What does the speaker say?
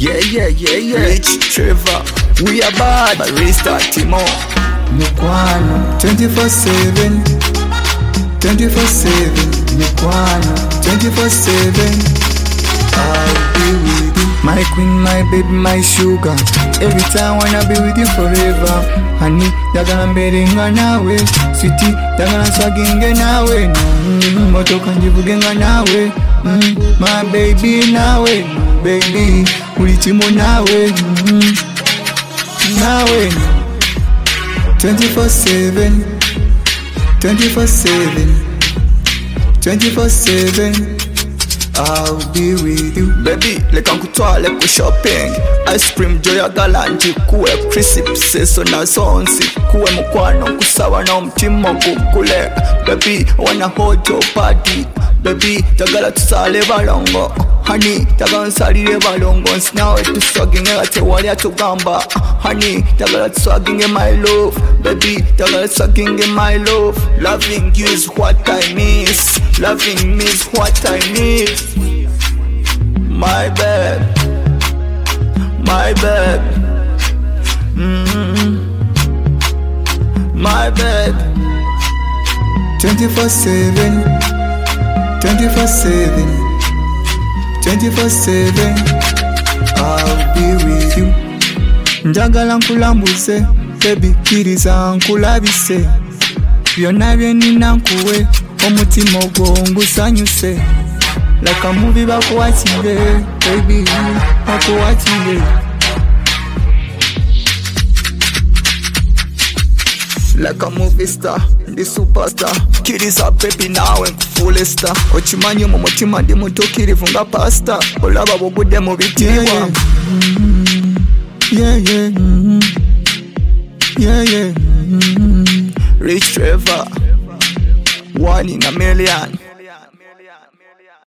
Rich Trevor, we are bad, but restart Timo. Mukwano 24/7, 24/7. Mukwano 24/7. I'll be with you, my queen, my baby, my sugar. Every time wanna be with you forever. Honey, dagana mberinga nawe, sweetie, dagana swaginge nawe. Motoka njivugenga nawe, my baby nawe, baby, ulitimo nawe, nawe. 24/7, 24/7, 24/7. I'll be with you, baby. Leka nkutwale ku shopping, ice cream joya galanji kuwe crisp seso na sonsi kuwe mukwano kusaba na umutima gukule. Baby, wanna hold your body, baby, tagala tusale balongo. Honey, tagala nsalire balongo, nsinawe tuswaginge gate wali atugamba. Honey, tagala tuswaginge my love, baby, tagala tuswaginge my love. Loving you is what I miss, loving me is what I need. My babe, my babe, my babe. 24/7, 24/7, 24/7. I'll be with you. Njagala nkulambuse, baby, kiriza nkulabise. Byonna bye nina nkuwe, omutima ogwo ngusanyuse. Like a movie bakuwatire, baby, bakuwatire. Like a movie star, the superstar. Kiriza baby nawe nkufule star. Ochimanyi mu mutima ndi mutukirivu nga pasta. Olaba bugudde mu bitiibwa. Rich Trevor, 1 in a million.